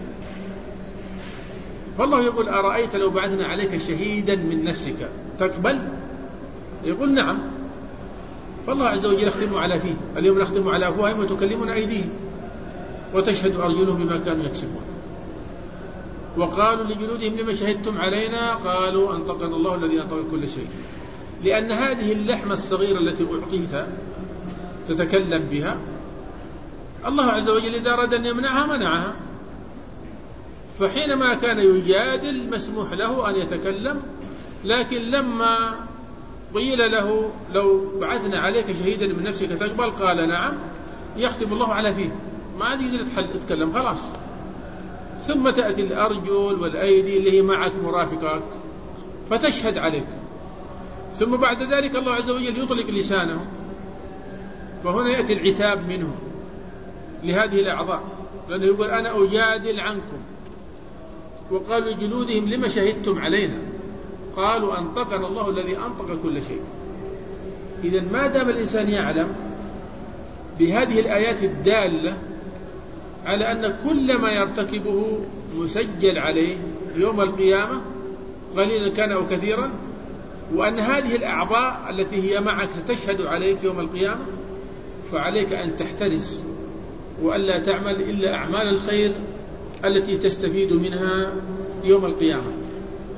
فالله يقول أرأيت لو بعثنا عليك شهيدا من نفسك تقبل؟ يقول نعم. فالله عز وجل يختم على فيه: اليوم نختم على أفواههم وتكلمنا أيديهم وتشهد أرجلهم بما كانوا يكسبون. وقالوا لجلودهم لما شهدتم علينا؟ قالوا أنطقنا الله الذي أنطق كل شيء. لأن هذه اللحمة الصغيرة التي أعطيت تتكلم بها، الله عز وجل إذا أراد أن يمنعها منعها. فحينما كان يجادل مسموح له أن يتكلم، لكن لما قيل له لو بعثنا عليك شهيدا من نفسك تقبل قال نعم، يختم الله على فيه، ما عاد يقدر يتكلم خلاص. ثم تأتي الأرجل والأيدي اللي هي معك مرافقات فتشهد عليك. ثم بعد ذلك الله عز وجل يطلق لسانه، فهنا يأتي العتاب منه لهذه الأعضاء، لأنه يقول أنا أجادل عنكم. وقالوا جلودهم لما شهدتم علينا؟ قالوا أنطقنا الله الذي أنطق كل شيء. إذن ما دام الإنسان يعلم بهذه الآيات الدالة على أن كل ما يرتكبه مسجل عليه يوم القيامة قليلا كان أو كثيرا، وأن هذه الأعضاء التي هي معك ستشهد عليك يوم القيامة، فعليك أن تحترس وألا تعمل إلا أعمال الخير التي تستفيد منها يوم القيامة.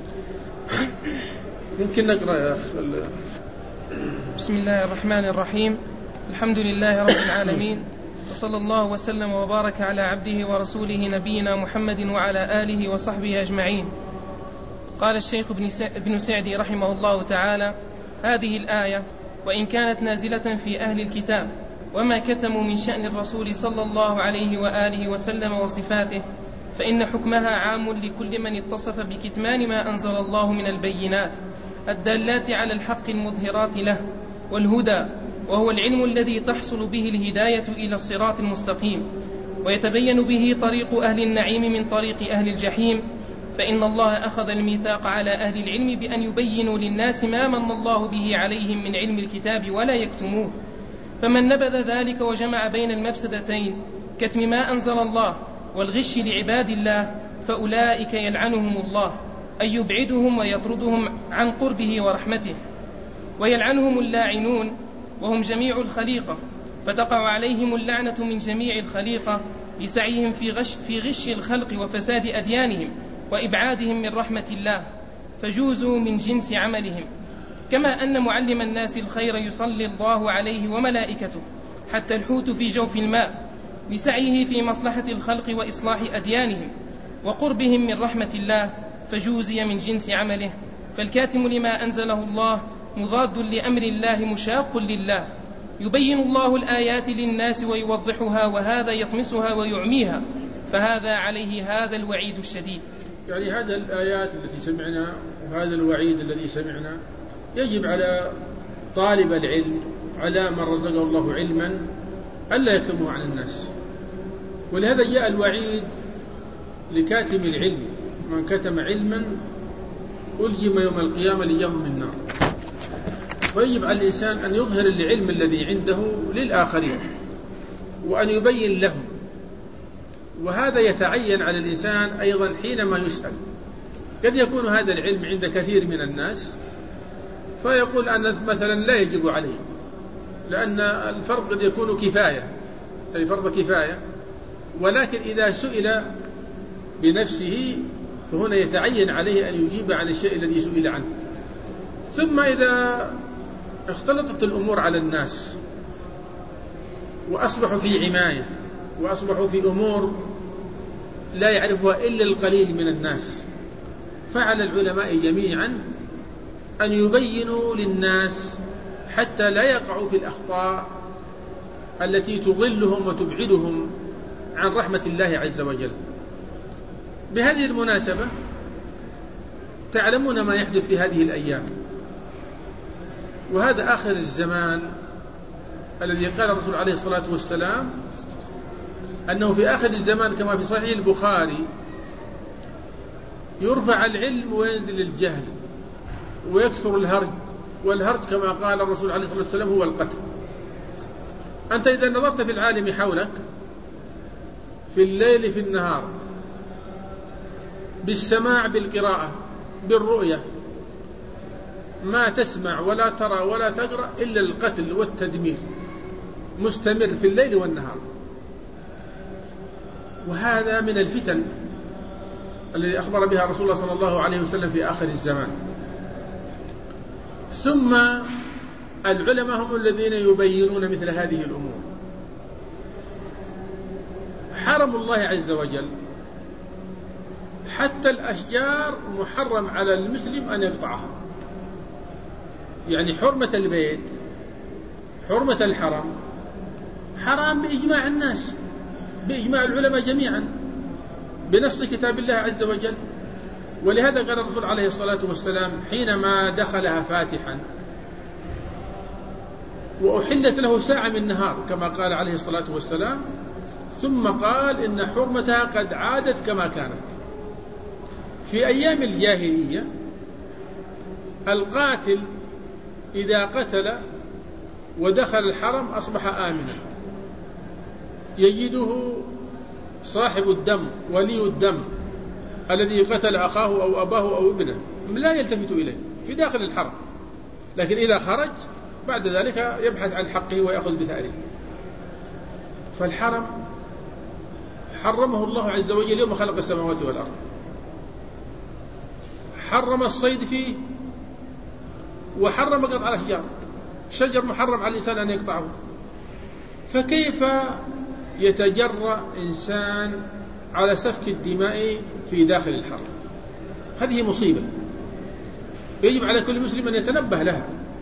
يمكن نقرأ يا أخي. بسم الله الرحمن الرحيم. الحمد لله رب العالمين، وصلى الله وسلم وبارك على عبده ورسوله نبينا محمد وعلى آله وصحبه أجمعين. قال الشيخ ابن سعدي رحمه الله تعالى: هذه الآية وإن كانت نازلة في أهل الكتاب وما كتموا من شأن الرسول صلى الله عليه وآله وسلم وصفاته، فإن حكمها عام لكل من اتصف بكتمان ما أنزل الله من البينات الدالات على الحق المظهرات له والهدى، وهو العلم الذي تحصل به الهداية إلى الصراط المستقيم، ويتبين به طريق أهل النعيم من طريق أهل الجحيم. فإن الله أخذ الميثاق على أهل العلم بأن يبينوا للناس ما من الله به عليهم من علم الكتاب ولا يكتموه، فمن نبذ ذلك وجمع بين المفسدتين كتم ما أنزل الله والغش لعباد الله فأولئك يلعنهم الله، أي يبعدهم ويطردهم عن قربه ورحمته، ويلعنهم اللاعنون وهم جميع الخليقة، فتقع عليهم اللعنة من جميع الخليقة لسعيهم في غش, في غش الخلق وفساد أديانهم وإبعادهم من رحمة الله، فجوزوا من جنس عملهم. كما أن معلم الناس الخير يصلي الله عليه وملائكته حتى الحوت في جوف الماء لسعيه في مصلحة الخلق وإصلاح أديانهم وقربهم من رحمة الله، فجوزي من جنس عمله. فالكاتم لما أنزله الله مضاد لأمر الله مشاق لله، يبين الله الآيات للناس ويوضحها، وهذا يطمسها ويعميها، فهذا عليه هذا الوعيد الشديد. يعني هذه الآيات التي سمعنا وهذا الوعيد الذي سمعنا يجب على طالب العلم، على من رزقه الله علما، ألا يكتمه عن الناس. ولهذا جاء الوعيد لكاتم العلم: من كتم علما ألجم يوم القيامة لجهم من النار. فيجب على الإنسان أن يظهر العلم الذي عنده للآخرين وأن يبين لهم، وهذا يتعين على الإنسان أيضا حينما يسأل. قد يكون هذا العلم عند كثير من الناس فيقول أن مثلا لا يجب عليه، لأن الفرض قد يكون كفاية، أي فرض كفاية، ولكن إذا سئل بنفسه فهنا يتعين عليه أن يجيب عن الشيء الذي سئل عنه. ثم إذا اختلطت الأمور على الناس وأصبحوا في عماية وأصبحوا في أمور لا يعرفها إلا القليل من الناس، فعلى العلماء جميعا أن يبينوا للناس حتى لا يقعوا في الأخطاء التي تضلهم وتبعدهم عن رحمة الله عز وجل. بهذه المناسبة تعلمون ما يحدث في هذه الأيام، وهذا آخر الزمان الذي قال الرسول عليه الصلاة والسلام أنه في آخر الزمان كما في صحيح البخاري يرفع العلم وينزل الجهل ويكثر الهرج، والهرج كما قال الرسول عليه الصلاة والسلام هو القتل. أنت إذا نظرت في العالم حولك في الليل في النهار، بالسماع بالقراءة بالرؤية، ما تسمع ولا ترى ولا تقرأ إلا القتل والتدمير مستمر في الليل والنهار. وهذا من الفتن الذي أخبر بها رسول الله صلى الله عليه وسلم في آخر الزمان. ثم العلماء هم الذين يبينون مثل هذه الأمور. حرم الله عز وجل حتى الأشجار محرم على المسلم أن يقطعها، يعني حرمة البيت، حرمة الحرم حرام بإجماع الناس، بإجماع العلماء جميعا، بنص كتاب الله عز وجل. ولهذا قال الرسول عليه الصلاة والسلام حينما دخلها فاتحا وأحلت له ساعة من نهار كما قال عليه الصلاة والسلام، ثم قال إن حرمتها قد عادت كما كانت. في أيام الجاهلية القاتل إذا قتل ودخل الحرم أصبح آمنا، يجده صاحب الدم ولي الدم الذي قتل أخاه أو أباه أو ابنه لا يلتفت إليه في داخل الحرم، لكن إذا خرج بعد ذلك يبحث عن حقه ويأخذ بثأره. فالحرم حرمه الله عز وجل يوم خلق السماوات والأرض، حرم الصيد فيه وحرم قطع الأشجار، شجر محرم على الإنسان أن يقطعه، فكيف يتجرأ إنسان على سفك الدماء في داخل الحرم؟ هذه مصيبة يجب على كل مسلم أن يتنبه لها.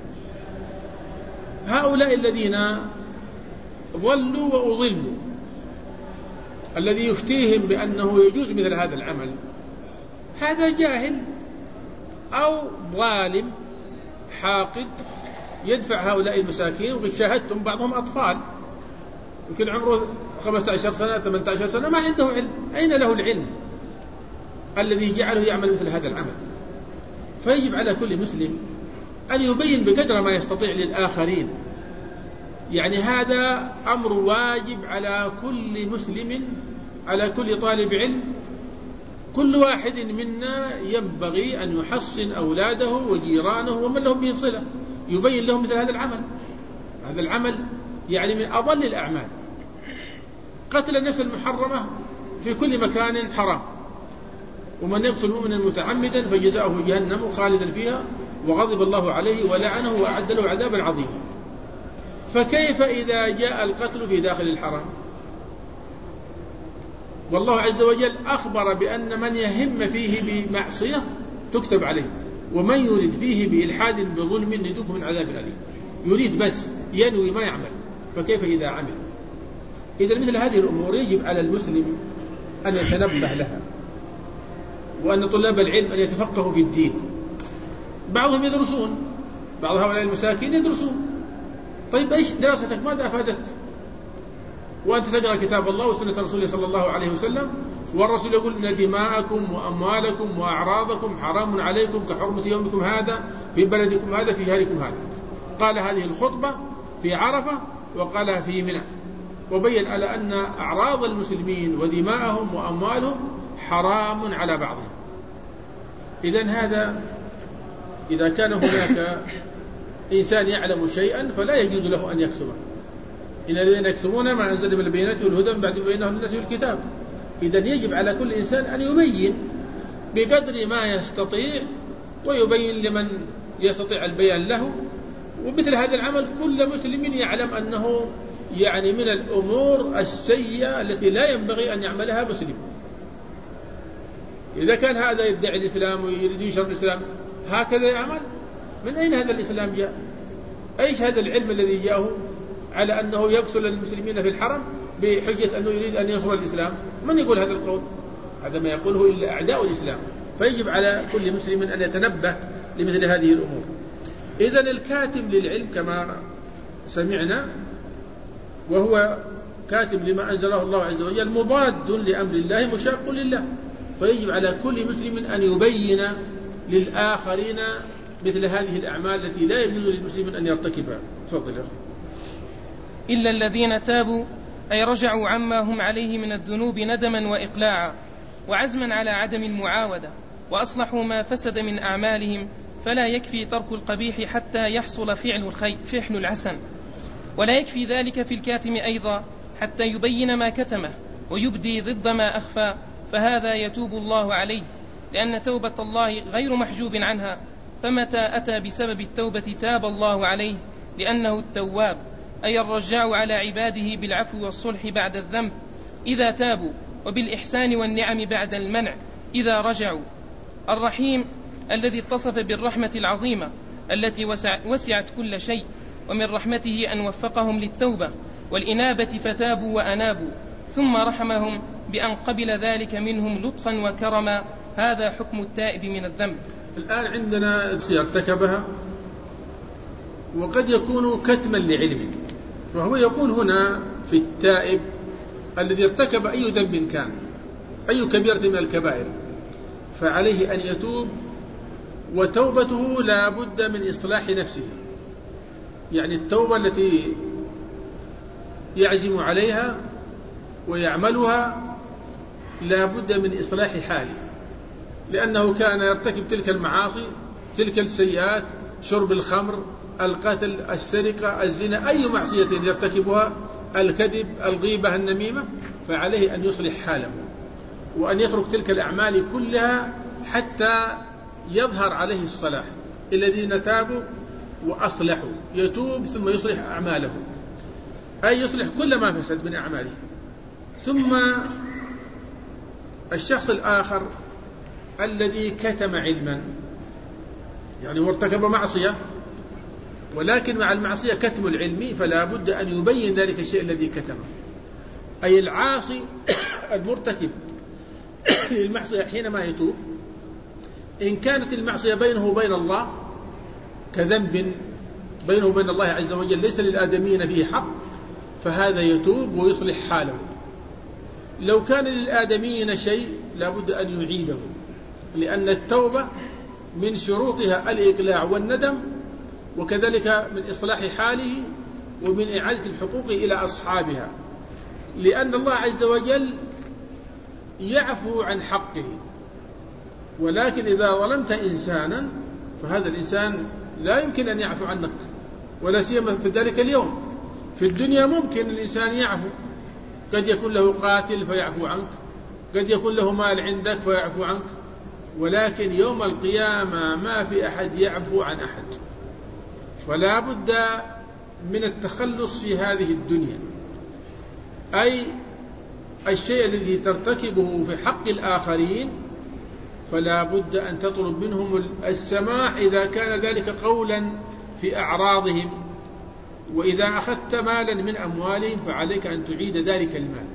هؤلاء الذين ضلوا وأضلوا، الذي يفتيهم بأنه يجوز مثل هذا العمل هذا جاهل أو ظالم حاقد يدفع هؤلاء المساكين. وقد شاهدتم بعضهم أطفال يمكن عمره خمسة عشر سنة ثمانية عشر سنة ما عنده علم. أين له العلم الذي جعله يعمل مثل هذا العمل؟ فيجب على كل مسلم أن يبين بقدر ما يستطيع للآخرين. يعني هذا أمر واجب على كل مسلم، على كل طالب علم. كل واحد منا ينبغي أن يحصن أولاده وجيرانه ومن لهم به صلة، يبين لهم مثل هذا العمل. هذا العمل يعني من أضل الأعمال. قتل النفس المحرمة في كل مكان حرام، ومن يقتل مؤمنا متعمدا فجزاؤه جهنم خالدا فيها وغضب الله عليه ولعنه وأعد له عذابا عظيما. فكيف إذا جاء القتل في داخل الحرم؟ والله عز وجل أخبر بأن من يهم فيه بمعصية تكتب عليه، ومن يريد فيه بإلحاد بظلم ندوه من عذاب أليم. يريد بس ينوي ما يعمل، فكيف إذا عمل؟ إذا مثل هذه الأمور يجب على المسلم أن يتنبه لها، وأن طلاب العلم أن يتفقهوا في الدين. بعضهم يدرسون، بعض هؤلاء المساكين يدرسون. طيب إيش دراستك؟ ماذا أفادتك؟ وأنت تقرأ كتاب الله وسنة رسوله صلى الله عليه وسلم، والرسول يقول إن دماءكم وأموالكم وأعراضكم حرام عليكم كحرمة يومكم هذا في بلدكم هذا في شهركم هذا. قال هذه الخطبة في عرفة وقالها في منى، وبين على أن أعراض المسلمين ودماءهم وأموالهم حرام على بعضهم. إذن هذا إذا كان هناك إنسان يعلم شيئا فلا يجوز له أن يكتمه. إن الذين يكتمون ما أنزل من البينات والهدى من بعد بينه للناس في الكتاب. إذن يجب على كل إنسان أن يبين بقدر ما يستطيع، ويبين لمن يستطيع البيان له. ومثل هذا العمل كل مسلم يعلم أنه يعني من الأمور السيئة التي لا ينبغي أن يعملها مسلم. إذا كان هذا يدعي الإسلام ويريد ينشر الإسلام هكذا يعمل، من أين هذا الإسلام جاء؟ أيش هذا العلم الذي جاءه على أنه يقتل المسلمين في الحرم بحجة أنه يريد أن ينصر الإسلام؟ من يقول هذا القول؟ هذا ما يقوله إلا أعداء الإسلام. فيجب على كل مسلم أن يتنبه لمثل هذه الأمور. إذن الكاتم للعلم كما سمعنا وهو كاتم لما أنزله الله عز وجل مضاد لأمر الله مشاق لله. فيجب على كل مسلم أن يبين للآخرين مثل هذه الأعمال التي لا يجوز للمسلم أن يرتكبها. تفضل يا أخي. إلا الذين تابوا أي رجعوا عما هم عليه من الذنوب ندما وإقلاعا وعزما على عدم المعاودة، وأصلحوا ما فسد من أعمالهم، فلا يكفي ترك القبيح حتى يحصل فعل الخير فعل الحسن، ولا يكفي ذلك في الكاتم أيضا حتى يبين ما كتمه ويبدي ضد ما أخفى، فهذا يتوب الله عليه، لأن توبة الله غير محجوب عنها، فمتى أتى بسبب التوبة تاب الله عليه، لأنه التواب أي الرجاع على عباده بالعفو والصلح بعد الذنب إذا تابوا، وبالإحسان والنعم بعد المنع إذا رجعوا. الرحيم الذي اتصف بالرحمة العظيمة التي وسع وسعت كل شيء، ومن رحمته أن وفقهم للتوبة والإنابة فتابوا وأنابوا، ثم رحمهم بأن قبل ذلك منهم لطفا وكرما. هذا حكم التائب من الذنب. الآن عندنا ارتكبها وقد يكون كتما لعلم، فهو يقول هنا في التائب الذي ارتكب أي ذنب كان، أي كبيرة من الكبائر، فعليه أن يتوب، وتوبته لا بد من إصلاح نفسه. يعني التوبة التي يعزم عليها ويعملها لا بد من إصلاح حاله، لأنه كان يرتكب تلك المعاصي، تلك السيئات، شرب الخمر، القتل، السرقة، الزنا، أي معصية يرتكبها، الكذب، الغيبة، النميمة، فعليه أن يصلح حاله وأن يترك تلك الأعمال كلها حتى يظهر عليه الصلاح. الذين تابوا وأصلحوا، يتوب ثم يصلح أعماله. أي يصلح كل ما فسد من أعماله. ثم الشخص الآخر الذي كتم علما، يعني وارتكب معصية ولكن مع المعصية كتم العلم، فلا بد أن يبين ذلك الشيء الذي كتمه. أي العاصي المرتكب للمعصية حينما يتوب، إن كانت المعصية بينه وبين الله كذنب بينه وبين الله عز وجل ليس للآدميين فيه حق، فهذا يتوب ويصلح حاله. لو كان للآدميين شيء لا بد أن يعيده، لأن التوبة من شروطها الإقلاع والندم، وكذلك من إصلاح حاله ومن إعادة الحقوق إلى أصحابها، لأن الله عز وجل يعفو عن حقه. ولكن إذا ظلمت إنسانا فهذا الإنسان لا يمكن أن يعفو عنك، ولا سيما في ذلك اليوم. في الدنيا ممكن الإنسان يعفو، قد يكون له قاتل فيعفو عنك، قد يكون له مال عندك فيعفو عنك، ولكن يوم القيامة ما في أحد يعفو عن أحد. فلا بد من التخلص في هذه الدنيا، أي الشيء الذي ترتكبه في حق الآخرين فلا بد أن تطلب منهم السماح إذا كان ذلك قولا في أعراضهم، وإذا أخذت مالا من أموالهم فعليك أن تعيد ذلك المال،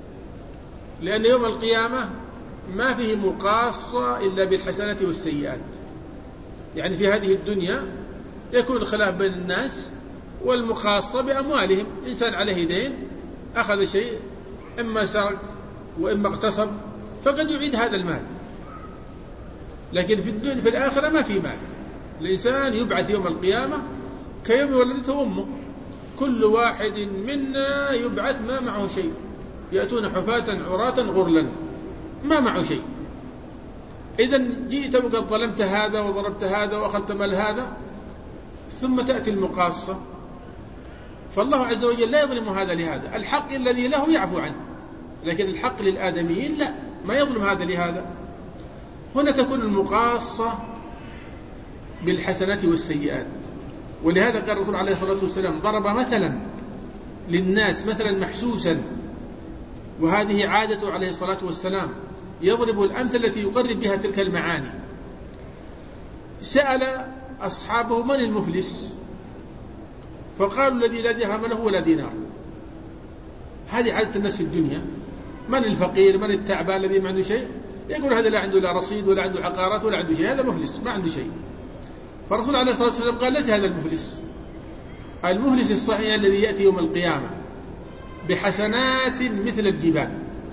لأن يوم القيامة ما فيه مقاصة إلا بالحسنات والسيئات. يعني في هذه الدنيا يكون الخلاف بين الناس والمقاصة بأموالهم، إنسان عليه دين أخذ شيء إما سرق وإما اغتصب فقد يعيد هذا المال. لكن في الدنيا في الآخرة ما في مال، الإنسان يبعث يوم القيامة كيوم ولدته أمه، كل واحد منا يبعث ما معه شيء، يأتون حفاة عراة غرلا ما معه شيء. إذن جئت وقد ظلمت هذا وضربت هذا وأخذت مال هذا، ثم تأتي المقاصة، فالله عز وجل لا يظلم هذا لهذا، الحق الذي له يعفو عنه، لكن الحق للآدميين لا، ما يظلم هذا لهذا. هنا تكون المقاصة بالحسنات والسيئات. ولهذا قال الرسول عليه الصلاة والسلام ضرب مثلا للناس مثلا محسوسا، وهذه عادته عليه الصلاة والسلام، يضرب الأمثلة التي يقرب بها تلك المعاني. سأل أصحابه من المفلس؟ فقالوا الذي لا درهم له ولا دينار. هذه عادة الناس في الدنيا. من الفقير؟ من التعبان الذي ما عنده شيء؟ يقول هذا لا عنده لا رصيد ولا عنده عقارات ولا عنده شيء، هذا مفلس ما عنده شيء. فالرسول عليه الصلاة والسلام قال ليس هذا المفلس. المفلس الصحيح الذي يأتي يوم القيامة بحسنات مثل الجبال،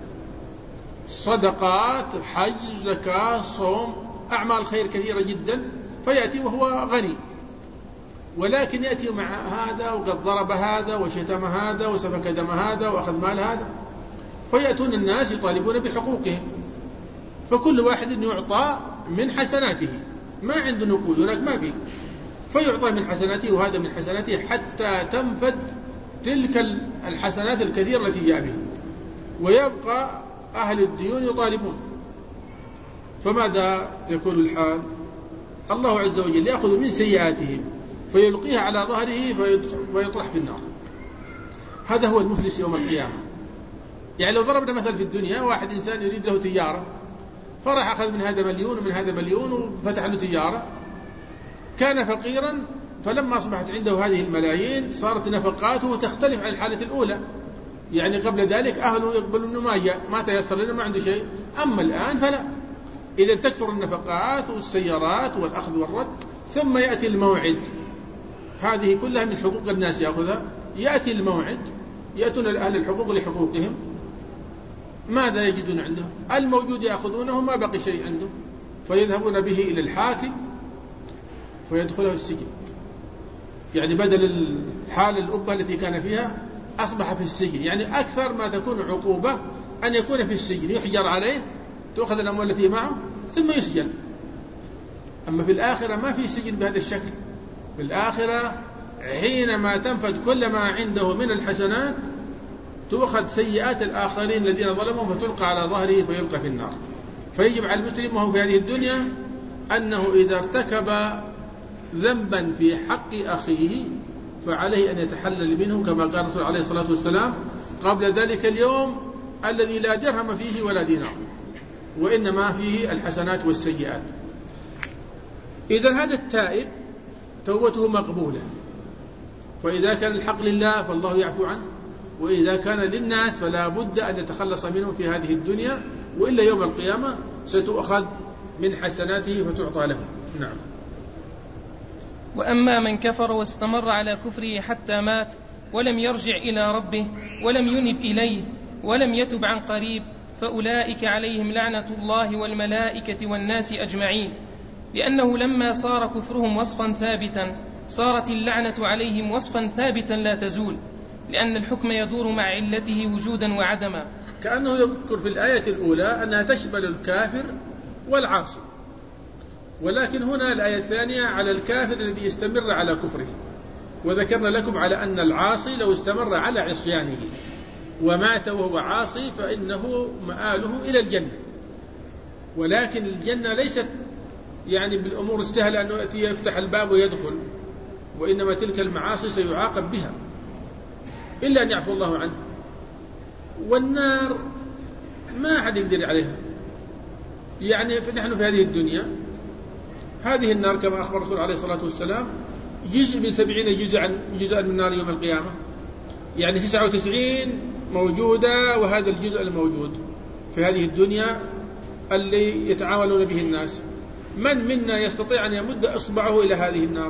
صدقات، حج، زكاة، صوم، أعمال خير كثيرة جدا، فيأتي وهو غني، ولكن يأتي مع هذا وقد ضرب هذا وشتم هذا وسفك دم هذا وأخذ مال هذا، فيأتون الناس يطالبون بحقوقهم، فكل واحد يعطى من حسناته، ما عنده نقود هناك ما فيه، فيعطى من حسناته وهذا من حسناته حتى تنفد تلك الحسنات الكثيرة التي جاء بها، ويبقى أهل الديون يطالبون. فماذا يكون الحال؟ الله عز وجل يأخذ من سيئاتهم فيلقيها على ظهره فيطرح في النار. هذا هو المفلس يوم القيامة. يعني لو ضربنا مثل في الدنيا، واحد إنسان يريد له تجارة، فرح أخذ من هذا مليون ومن هذا مليون وفتح له تجارة، كان فقيرا، فلما أصبحت عنده هذه الملايين صارت نفقاته تختلف عن الحالة الأولى. يعني قبل ذلك أهله يقبلوا أنه ما جاء ما تيسر لنا ما عنده شيء، أما الآن فلا. إذا تكثر النفقات والسيارات والأخذ والرد، ثم يأتي الموعد، هذه كلها من حقوق الناس يأخذها. يأتي الموعد، يأتون أهل الحقوق لحقوقهم، ماذا يجدون عنده؟ الموجود يأخذونه، ما بقي شيء عنده، فيذهبون به إلى الحاكم فيدخله السجن. يعني بدل الحالة الأبة التي كان فيها أصبح في السجن. يعني أكثر ما تكون عقوبة أن يكون في السجن، يحجر عليه، تأخذ الأموال التي معه ثم يسجن. أما في الآخرة ما في سجن بهذا الشكل. في الآخرة حينما تنفد كل ما عنده من الحسنات تؤخذ سيئات الآخرين الذين ظلموا فتلقى على ظهره فيلقى في النار. فيجب على المسلم وهو في هذه الدنيا أنه إذا ارتكب ذنبا في حق أخيه فعليه أن يتحلل منه كما قال الرسول عليه الصلاة والسلام قبل ذلك اليوم الذي لا درهم فيه ولا دينار وإنما فيه الحسنات والسيئات. إذن هذا التائب توبته مقبولة، فإذا كان الحق لله فالله يعفو عنه، وإذا كان للناس فلا بد أن يتخلص منه في هذه الدنيا، وإلا يوم القيامة ستؤخذ من حسناته فتعطى له. نعم. وأما من كفر واستمر على كفره حتى مات ولم يرجع إلى ربه ولم ينب إليه ولم يتب عن قريب فأولئك عليهم لعنة الله والملائكة والناس أجمعين، لأنه لما صار كفرهم وصفا ثابتا صارت اللعنة عليهم وصفا ثابتا لا تزول، لأن الحكم يدور مع علته وجودا وعدما. كأنه يذكر في الآية الأولى أنها تشمل الكافر والعاصي، ولكن هنا الآية الثانية على الكافر الذي يستمر على كفره، وذكرنا لكم على أن العاصي لو استمر على عصيانه ومات وهو عاصي فإنه مآله إلى الجنة، ولكن الجنة ليست يعني بالأمور السهلة أنه يأتي يفتح الباب ويدخل، وإنما تلك المعاصي سيعاقب بها إلا أن يعفو الله عنه. والنار ما أحد يقدر عليها، يعني نحن في هذه الدنيا هذه النار كما أخبر الرسول عليه الصلاة والسلام جزء من سبعين جزءا جزءا من النار يوم القيامة، يعني تسعة وتسعين موجودة، وهذا الجزء الموجود في هذه الدنيا اللي يتعاملون به الناس، من منا يستطيع أن يمد إصبعه إلى هذه النار؟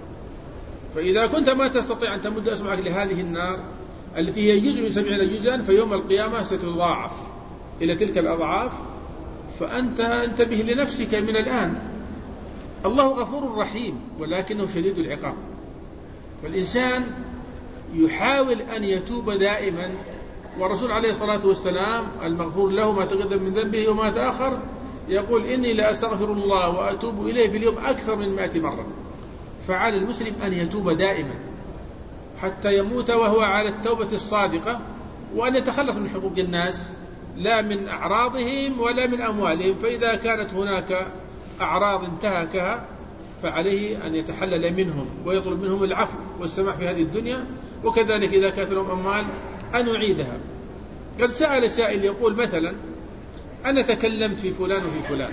فإذا كنت ما تستطيع أن تمد إصبعك لهذه النار التي هي جزء من سبعين جزءا، فيوم القيامة ستضاعف إلى تلك الأضعاف، فأنت انتبه لنفسك من الآن. الله غفور رحيم ولكنه شديد العقاب، فالإنسان يحاول أن يتوب دائما، والرسول عليه الصلاة والسلام المغفور له ما تقدم من ذنبه وما تأخر يقول إني لا أستغفر الله وأتوب إليه في اليوم أكثر من مائة مرة. فعلى المسلم أن يتوب دائما حتى يموت وهو على التوبة الصادقة، وأن يتخلص من حقوق الناس لا من أعراضهم ولا من أموالهم، فإذا كانت هناك أعراض انتهكها فعليه أن يتحلل منهم ويطلب منهم العفو والسماح في هذه الدنيا، وكذلك إذا كانت لهم أموال أن يعيدها. قد سأل سائل يقول مثلا أنا تكلمت في فلان وفي فلان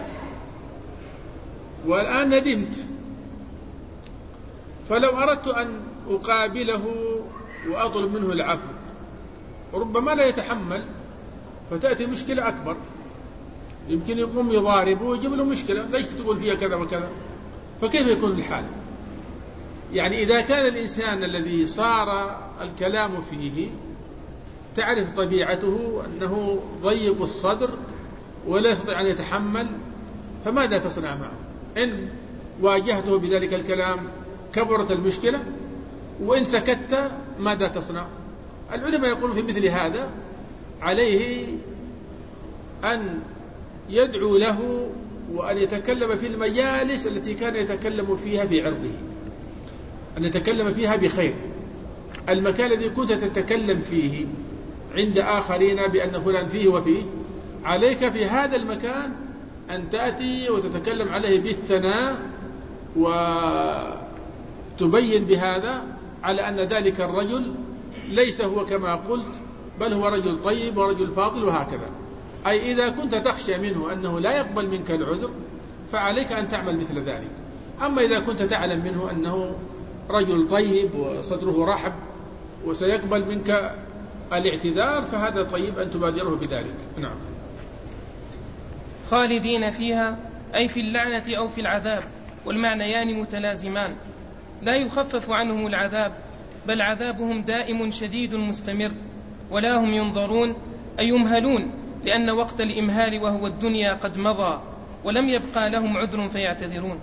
والآن ندمت، فلو أردت أن أقابله وأطلب منه العفو ربما لا يتحمل، فتأتي مشكلة أكبر، يمكن يقوم يضاربه ويجيب له مشكلة، ليش تقول فيها كذا وكذا؟ فكيف يكون الحال؟ يعني إذا كان الإنسان الذي صار الكلام فيه تعرف طبيعته أنه ضيق الصدر ولا يستطيع أن يتحمل، فماذا تصنع معه؟ إن واجهته بذلك الكلام كبرت المشكلة، وإن سكت ماذا تصنع؟ العلماء يقولون في مثل هذا عليه أن يدعو له وأن يتكلم في المجالس التي كان يتكلم فيها في عرضه، أن يتكلم فيها بخير. المكان الذي كنت تتكلم فيه عند آخرين بأن فلان فيه وفيه، عليك في هذا المكان أن تأتي وتتكلم عليه بالثناء وتبين بهذا على أن ذلك الرجل ليس هو كما قلت، بل هو رجل طيب ورجل فاضل وهكذا. أي إذا كنت تخشى منه أنه لا يقبل منك العذر فعليك أن تعمل مثل ذلك. أما إذا كنت تعلم منه أنه رجل طيب وصدره رحب وسيقبل منك الاعتذار فهذا طيب أن تبادره بذلك. نعم. خالدين فيها أي في اللعنة أو في العذاب، والمعنيان متلازمان، لا يخفف عنهم العذاب بل عذابهم دائم شديد مستمر، ولا هم ينظرون أي يمهلون، لأن وقت الإمهال وهو الدنيا قد مضى ولم يبقى لهم عذر فيعتذرون.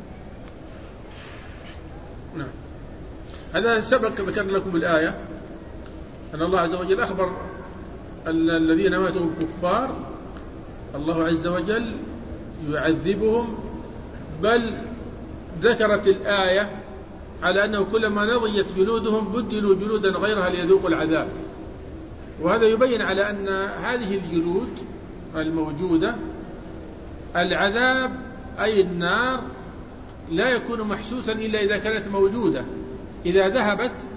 نعم. هذا سبق ذكر لكم الآية أن الله عز وجل أخبر الذين ماتوا كفار الله عز وجل يعذبهم، بل ذكرت الآية على أنه كلما نضجت جلودهم بدلوا جلودا غيرها ليذوقوا العذاب. وهذا يبين على أن هذه الجلود الموجودة العذاب أي النار لا يكون محسوسا إلا إذا كانت موجودة، إذا ذهبت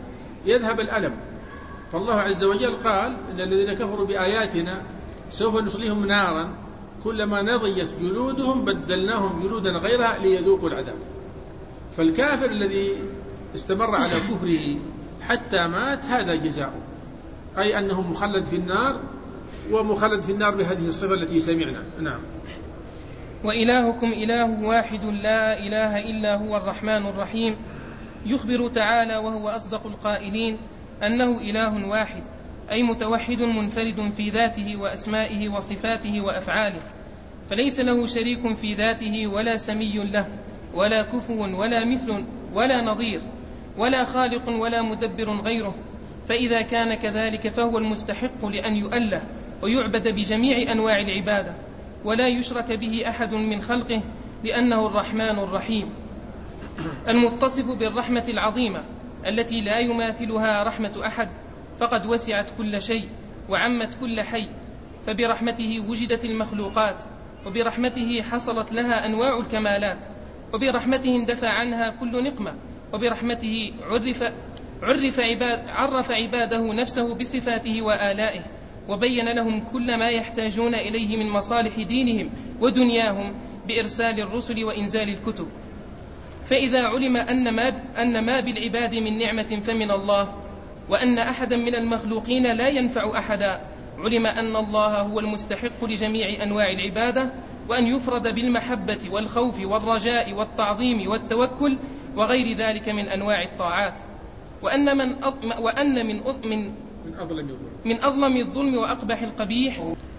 يذهب الألم. فالله عز وجل قال إن الذين كفروا بآياتنا سوف نصليهم نارا كلما نضجت جلودهم بدلناهم جلودا غيرها ليذوقوا العذاب. فالكافر الذي استمر على كفره حتى مات هذا جزاؤه، أي أنه مخلد في النار، ومخلد في النار بهذه الصفة التي سمعنا. نعم. وإلهكم إله واحد لا إله إلا هو الرحمن الرحيم. يخبر تعالى وهو أصدق القائلين أنه إله واحد، أي متوحد منفرد في ذاته وأسمائه وصفاته وأفعاله، فليس له شريك في ذاته ولا سمي له ولا كفو ولا مثل ولا نظير ولا خالق ولا مدبر غيره. فإذا كان كذلك فهو المستحق لأن يؤله ويعبد بجميع أنواع العبادة ولا يشرك به أحد من خلقه، لأنه الرحمن الرحيم المتصف بالرحمة العظيمة التي لا يماثلها رحمة أحد، فقد وسعت كل شيء وعمت كل حي، فبرحمته وجدت المخلوقات، وبرحمته حصلت لها أنواع الكمالات، وبرحمته اندفع عنها كل نقمة، وبرحمته عرف, عرف, عباد عرف عباده نفسه بصفاته وآلائه، وبين لهم كل ما يحتاجون إليه من مصالح دينهم ودنياهم بإرسال الرسل وإنزال الكتب. فإذا علم أن ما, أن ما بالعباد من نعمة فمن الله، وأن أحدا من المخلوقين لا ينفع أحدا، علم أن الله هو المستحق لجميع أنواع العبادة، وأن يفرد بالمحبة والخوف والرجاء والتعظيم والتوكل وغير ذلك من أنواع الطاعات. وأن من, أض... وأن من, أض... من... من أظلم الظلم من أظلم الظلم وأقبح القبيح